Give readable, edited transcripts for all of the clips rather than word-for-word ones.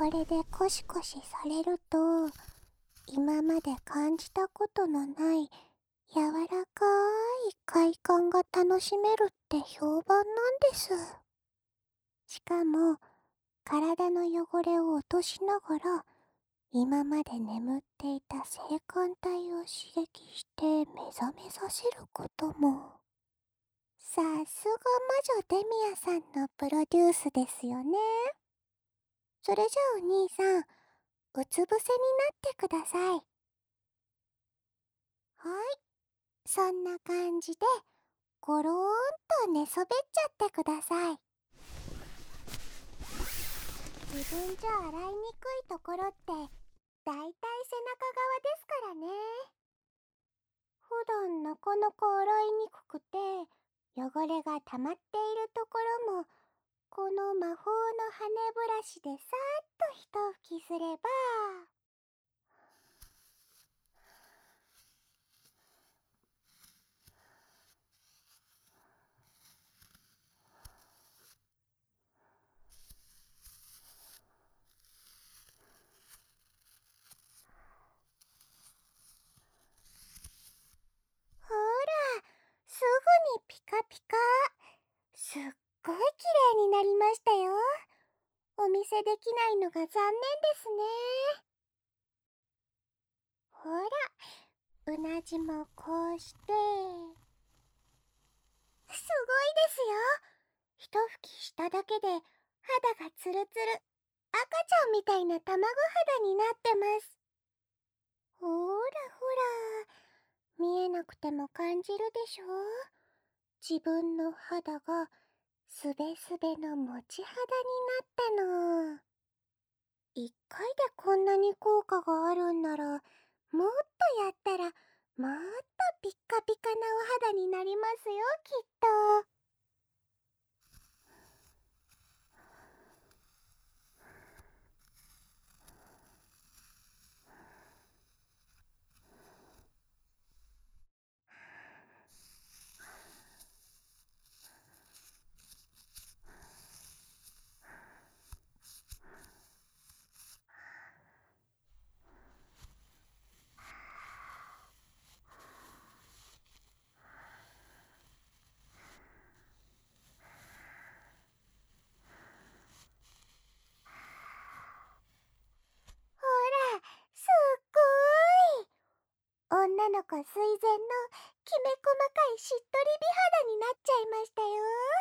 これでコシコシされると、今まで感じたことのない柔らかい快感が楽しめるって評判なんです。しかも、体の汚れを落としながら、今まで眠っていた性感帯を刺激して目覚めさせることも。さすが魔女デミアさんのプロデュースですよね。それじゃあお兄さん、うつ伏せになってください。はい、そんな感じで、ゴローンと寝そべっちゃってください。自分じゃ洗いにくいところって、だいたい背中側ですからね。普段なかなか洗いにくくて、汚れが溜まっているところも、この魔法の羽ブラシでさーっと一拭きすれば。ほら、すぐにピカピカ。すっごい綺麗になりましたよ。お見せできないのが残念ですね。ほら、うなじもこうして。すごいですよ。一拭きしただけで肌がツルツル、赤ちゃんみたいな卵肌になってます。ほらほら、見えなくても感じるでしょ。自分の肌がすべすべのもち肌になったの。一回でこんなに効果があるんなら、もっとやったら、もっとピッカピカなお肌になりますよ、きっと。ほら、すっごーい。女の子垂涎のきめ細かいしっとり美肌になっちゃいましたよ。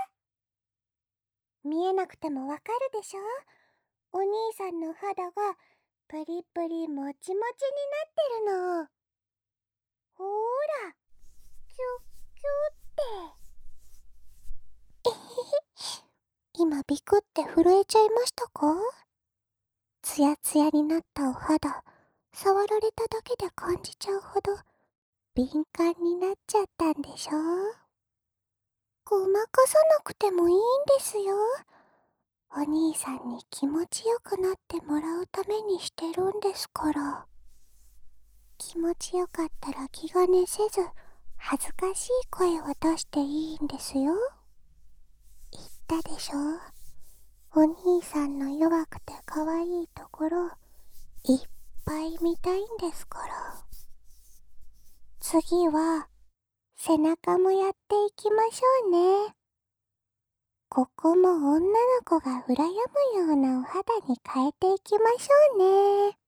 見えなくてもわかるでしょ。お兄さんの肌がプリプリもちもちになってるの。ほーら、キュッキュって。今ビクって震えちゃいましたか？ツヤツヤになったお肌、触られただけで感じちゃうほど敏感になっちゃったんでしょ？ごまかさなくてもいいんですよ。お兄さんに気持ちよくなってもらうためにしてるんですから。気持ちよかったら気兼ねせず、恥ずかしい声を出していいんですよ。言ったでしょ。お兄さんの弱くて可愛いところ、いっぱい見たいんですから。次は、背中もやっていきましょうね。ここも女の子が羨むようなお肌に変えていきましょうね。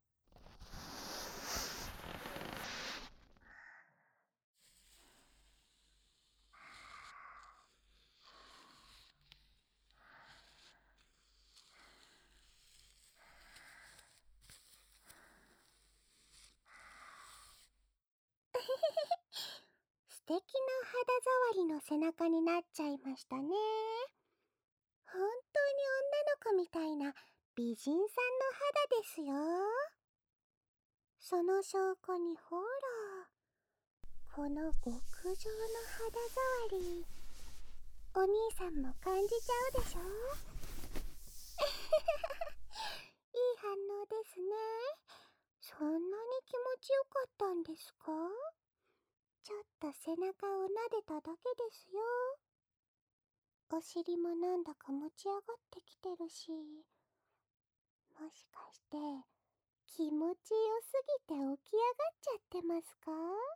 素敵な肌触りの背中になっちゃいましたね。本当に女の子みたいな美人さんの肌ですよ。その証拠にほら、この極上の肌触り、お兄さんも感じちゃうでしょ。いい反応ですね。そんなに気持ちよかったんですか？ちょっと背中を撫でただけですよ。お尻もなんだか持ち上がってきてるし、ももしかして気持ちよすぎて起き上がっちゃってますか？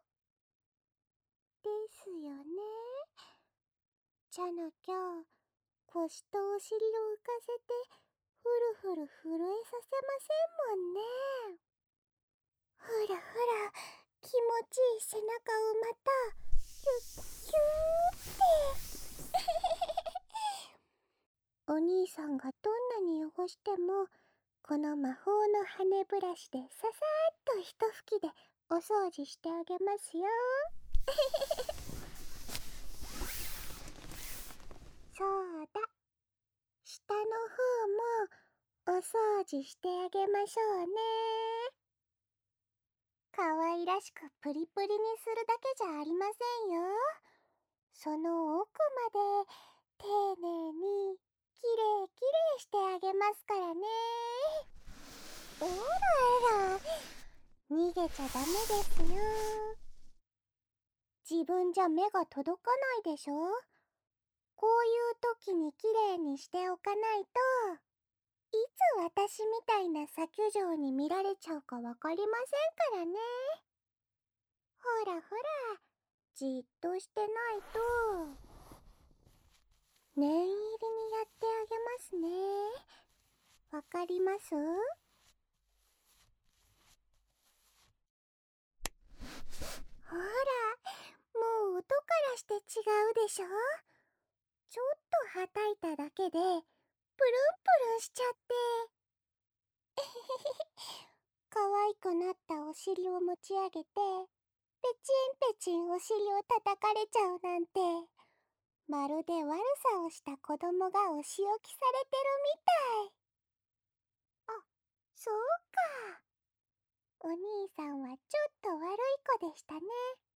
ですよね。じゃなきゃ腰とお尻を浮かせてふるふる震えさせませんもんね。ほらほら、気持ちいい背中をまたキュッキューってお兄さんがどんなに汚してもこの魔法の羽ブラシでささーっと一吹きでお掃除してあげますよ。そうだ、下の方もお掃除してあげましょうね。可愛らしくプリプリにするだけじゃありませんよ。その奥まで丁寧にきれいきれいしてあげますからね。おらら、逃げちゃダメですよ。自分じゃ目が届かないでしょ。こういう時にきれいにしておかないと、いつ私みたいな搾女に見られちゃうかわかりませんからね。ほらほら、じっとしてないと。念入りにやってあげますね。わかります？ほら、もう音からして違うでしょ。ちょっとはたいただけでプルンプルンしちゃって。可愛くなったお尻を持ち上げてペチンペチンお尻を叩かれちゃうなんて、まるで悪さをした子供がお仕置きされてるみたい。あ、そうか。お兄さんはちょっと悪い子でしたね。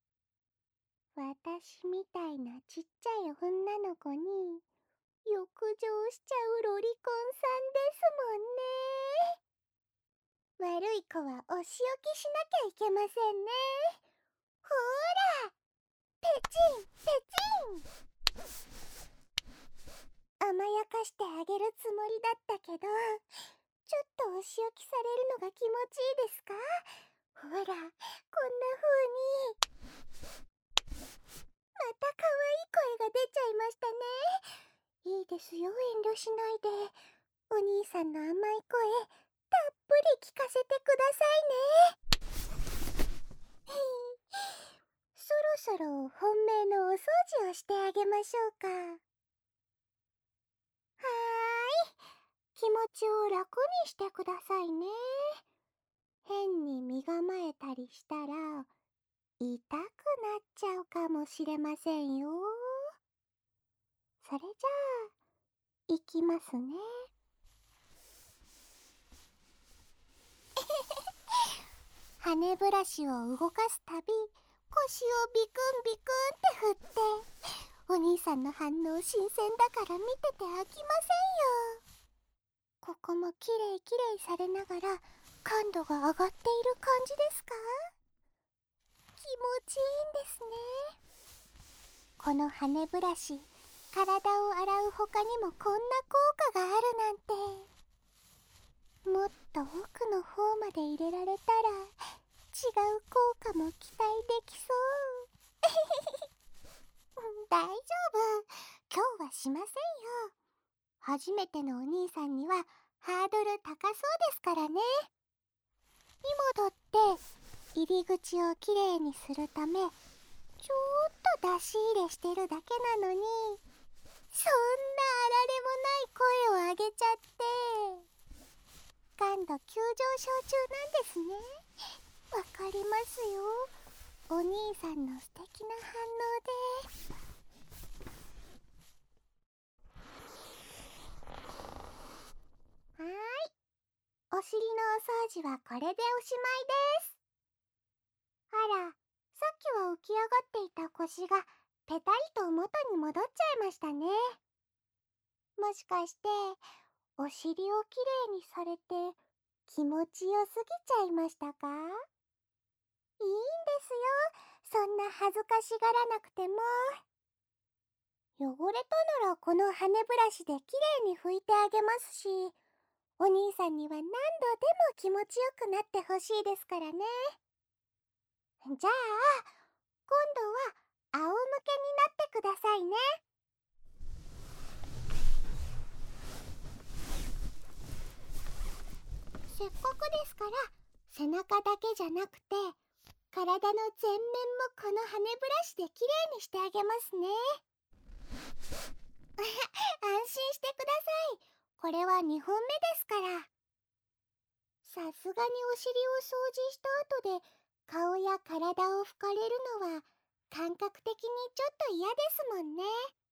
私みたいなちっちゃい女の子に浴場しちゃうロリコンさんですもんね。悪い子はお仕置きしなきゃいけませんね。ほーら、ペチンペチン。甘やかしてあげるつもりだったけど、ちょっとお仕置きされるのが気持ちいいですか？ほら、こんな風に。また可愛い声が出ちゃいましたね。いいですよ、遠慮しないで。お兄さんの甘い声、たっぷり聞かせてくださいね。そろそろ本命のお掃除をしてあげましょうか。はーい。気持ちを楽にしてくださいね。変に身構えたりしたら痛くなっちゃうかもしれませんよ。それじゃあ、いきますね。羽ブラシを動かすたび、腰をビクンビクンって振って、お兄さんの反応新鮮だから見てて飽きませんよ。ここもきれいきれいされながら感度が上がっている感じですか？気持ちいいんですね。この羽ブラシ、体を洗う他にもこんな効果があるなんて。もっと奥の方まで入れられたら違う効果も期待できそう。大丈夫、今日はしませんよ。初めてのお兄さんにはハードル高そうですからね。今だって入り口をきれいにするためちょっと出し入れしてるだけなのに、そんなあられもない声を上げちゃって感度急上昇中なんですね。わかりますよ。お兄さんの素敵な反応で。はーい、お尻のお掃除はこれでおしまいです。あら、さっきは浮き上がっていた腰がペタリと元に戻っちゃいましたね。もしかしてお尻をきれいにされて気持ちよすぎちゃいましたか？いいんですよ、そんな恥ずかしがらなくても。汚れたならこの羽ブラシできれいに拭いてあげますし、 お兄さんには何度でも気持ちよくなってほしいですからね。じゃあ、今度は仰向けになってくださいね。せっかくですから、背中だけじゃなくて、体の全面もこの羽ブラシできれいにしてあげますね。安心してください。これは2本目ですから。さすがにお尻を掃除した後で顔や体を拭かれるのは感覚的にちょっと嫌ですもんね。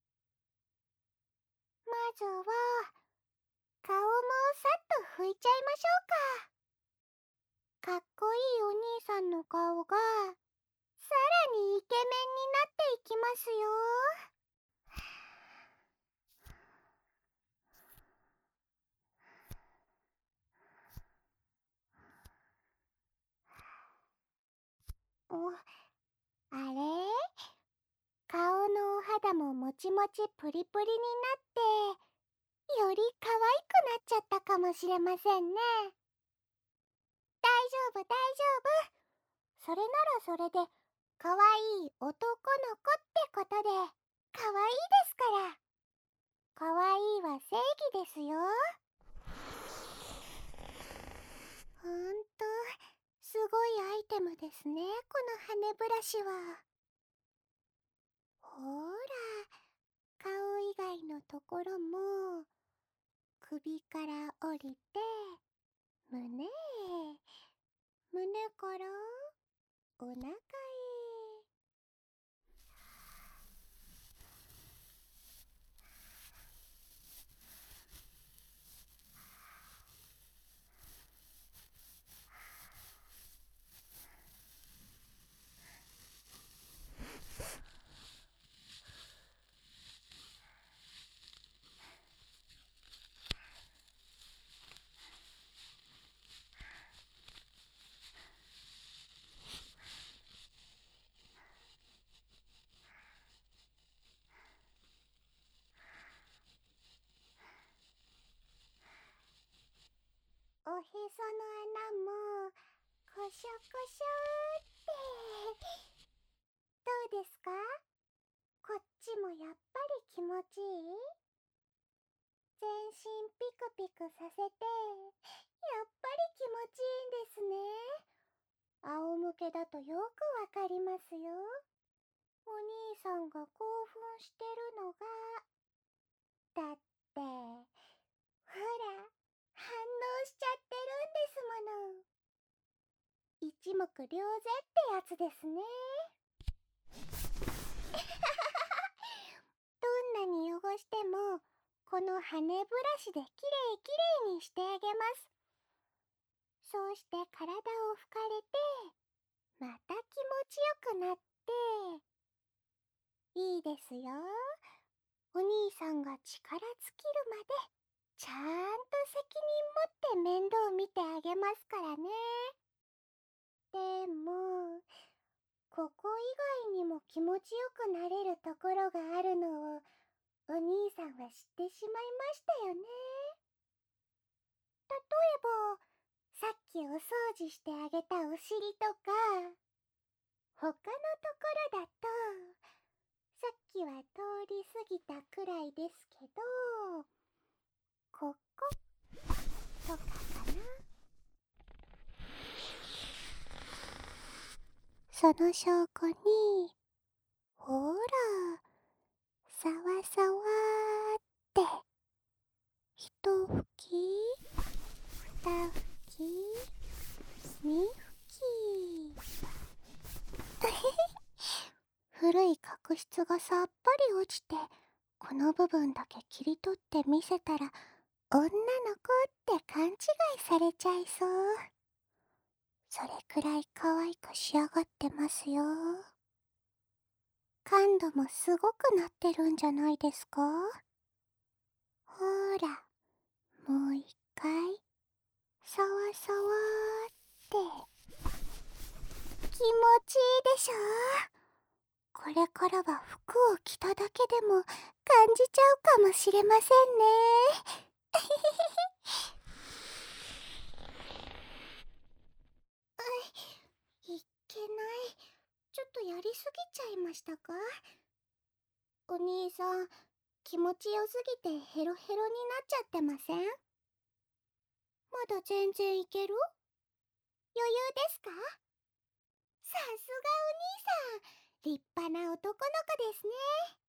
まずは顔もさっと拭いちゃいましょうか。かっこいいお兄さんの顔がさらにイケメンになっていきますよ。あれ、顔のお肌ももちもちプリプリになってより可愛くなっちゃったかもしれませんね。大丈夫大丈夫。それならそれで可愛い男の子ってことで可愛いですから。可愛いは正義ですよ。ほんとすごいアイテムですね、この羽ブラシは。ほーら、顔以外のところも首から降りて胸へ、胸からお腹へ。おへその穴もコショコショってどうですか？こっちもやっぱり気持ちいい？全身ピクピクさせてやっぱり気持ちいいんですね。仰向けだとよくわかりますよ。お兄さんが興奮してるのが。だってほら反応しちゃってるんですもの。一目瞭然ってやつですね。どんなに汚してもこの羽ブラシできれいきれいにしてあげます。そうして体を拭かれてまた気持ちよくなって、いいですよ。お兄さんが力尽きるまでちゃんと責任持って面倒見てあげますからね。でもここ以外にも気持ちよくなれるところがあるのをお兄さんは知ってしまいましたよね。例えばさっきお掃除してあげたお尻とか、他のところだとさっきは通り過ぎたくらいですけど、こことかかな。その証拠にほらさわさわーって一吹き二吹き三吹き古い角質がさっぱり落ちてこの部分だけ切り取って見せたら女の子って勘違いされちゃいそう。それくらい可愛く仕上がってますよ。感度もすごくなってるんじゃないですか？ほーら、もう一回さわさわーって気持ちいいでしょ？これからは服を着ただけでも感じちゃうかもしれませんね。 ぎちゃいましたか？お兄さん、気持ちよすぎてヘロヘロになっちゃってません？まだ全然いける？余裕ですか？さすがお兄さん、立派な男の子ですね。